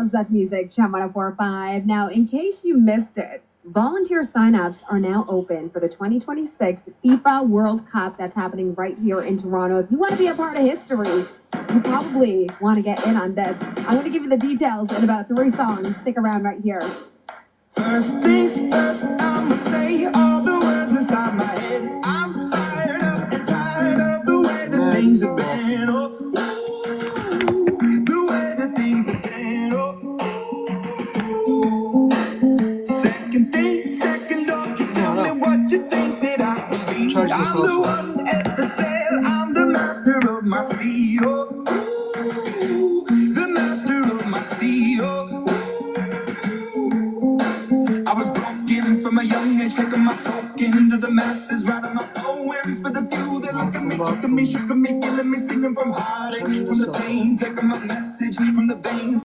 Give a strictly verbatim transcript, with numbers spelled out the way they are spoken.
Dallas Best Music, Chum one oh four point five. Now, in case you missed it, volunteer signups are now open for the twenty twenty-six FIFA World Cup that's happening right here in Toronto. If you want to be a part of history, you probably want to get in on this. I'm going to give you the details in about three songs. Stick around right here. First things first, I'ma say all the words inside my head. I'm fired up and tired of the way that things have been. Oh, ooh, the way that things have been. Oh, ooh. Second thing, second, don't you tell me what you think that I could be. I'm the one at the sail, I'm the master of my sea. Oh, ooh, the master of my sea. Oh, I was broken from a young age, taking my soak into the masses, writing my poems for the few that look at me, took me, shook me, feeling me, singing from heartache, from the pain, taking my message from the veins.